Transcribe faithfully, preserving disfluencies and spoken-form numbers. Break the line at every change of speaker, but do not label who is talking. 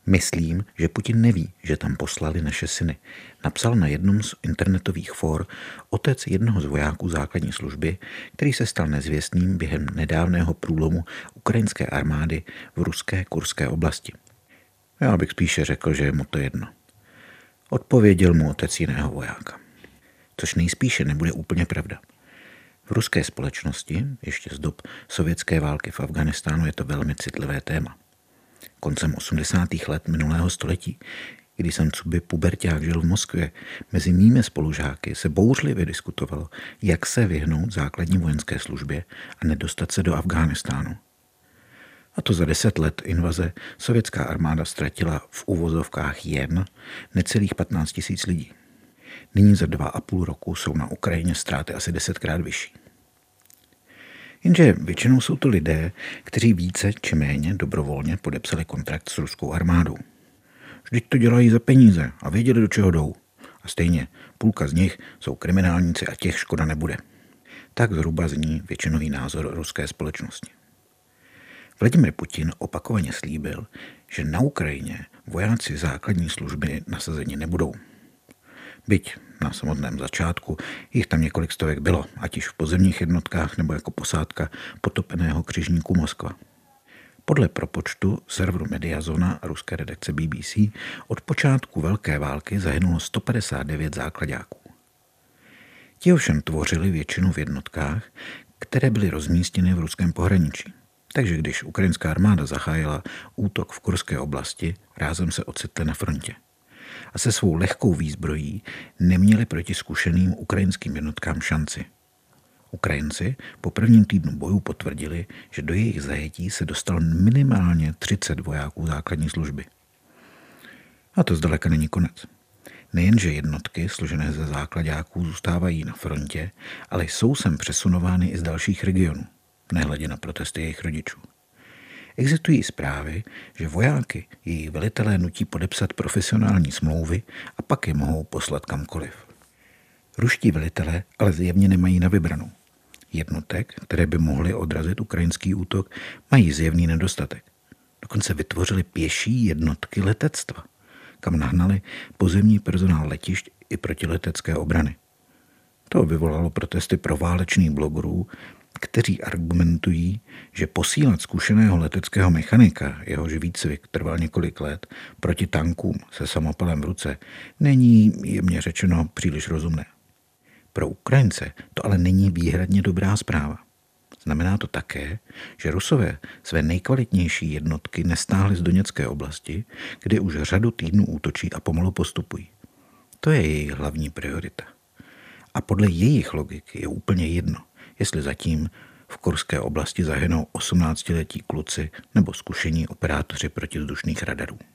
Myslím, že Putin neví, že tam poslali naše syny. Napsal na jednom z internetových fór otec jednoho z vojáků základní služby, který se stal nezvěstným během nedávného průlomu ukrajinské armády v ruské Kurské oblasti. Já bych spíše řekl, že je mu to jedno. Odpověděl mu otec jiného vojáka. Což nejspíše nebude úplně pravda. V ruské společnosti, ještě z dob sovětské války v Afghánistánu, je to velmi citlivé téma. Koncem osmdesátých let minulého století, když jsem coby puberťák žil v Moskvě, mezi mými spolužáky se bouřlivě diskutovalo, jak se vyhnout základní vojenské službě a nedostat se do Afghánistánu. A to za deset let invaze sovětská armáda ztratila v uvozovkách jen necelých patnáct tisíc lidí. Nyní za dva a půl roku jsou na Ukrajině ztráty asi desetkrát vyšší. Jenže většinou jsou to lidé, kteří více či méně dobrovolně podepsali kontrakt s ruskou armádou. Vždyť to dělají za peníze a věděli, do čeho jdou. A stejně půlka z nich jsou kriminálníci a těch škoda nebude. Tak zhruba zní většinový názor ruské společnosti. Vladimir Putin opakovaně slíbil, že na Ukrajině vojáci základní služby nasazeni nebudou. Byť na samotném začátku jich tam několik stovek bylo, ať již v pozemních jednotkách nebo jako posádka potopeného křižníku Moskva. Podle propočtu serveru Mediazona a ruské redakce B B C od počátku velké války zahynulo sto padesát devět záklaďáků. Ti ovšem tvořili většinu v jednotkách, které byly rozmístěny v ruském pohraničí. Takže když ukrajinská armáda zahájila útok v Kurské oblasti, rázem se ocitli na frontě. A se svou lehkou výzbrojí neměli proti zkušeným ukrajinským jednotkám šanci. Ukrajinci po prvním týdnu bojů potvrdili, že do jejich zajetí se dostalo minimálně třicet vojáků základní služby. A to zdaleka není konec. Nejenže jednotky složené ze záklaďáků zůstávají na frontě, ale jsou sem přesunovány i z dalších regionů, nehledě na protesty jejich rodičů. Existují zprávy, že vojáky jejich velitelé nutí podepsat profesionální smlouvy a pak je mohou poslat kamkoliv. Ruští velitelé ale zjevně nemají na vybranou. Jednotek, které by mohly odrazit ukrajinský útok, mají zjevný nedostatek. Dokonce vytvořili pěší jednotky letectva, kam nahnali pozemní personál letišť i protiletecké obrany. To vyvolalo protesty proválečných blogerů, kteří argumentují, že posílat zkušeného leteckého mechanika, jehož výcvik trval několik let, proti tankům se samopalem v ruce, není, jemně řečeno, příliš rozumné. Pro Ukrajince to ale není výhradně dobrá zpráva. Znamená to také, že Rusové své nejkvalitnější jednotky nestáhli z Doněcké oblasti, kde už řadu týdnů útočí a pomalu postupují. To je jejich hlavní priorita. A podle jejich logiky je úplně jedno, jestli zatím v Kurské oblasti zahynou osmnáctiletí kluci nebo zkušení operátoři protivzdušných radarů.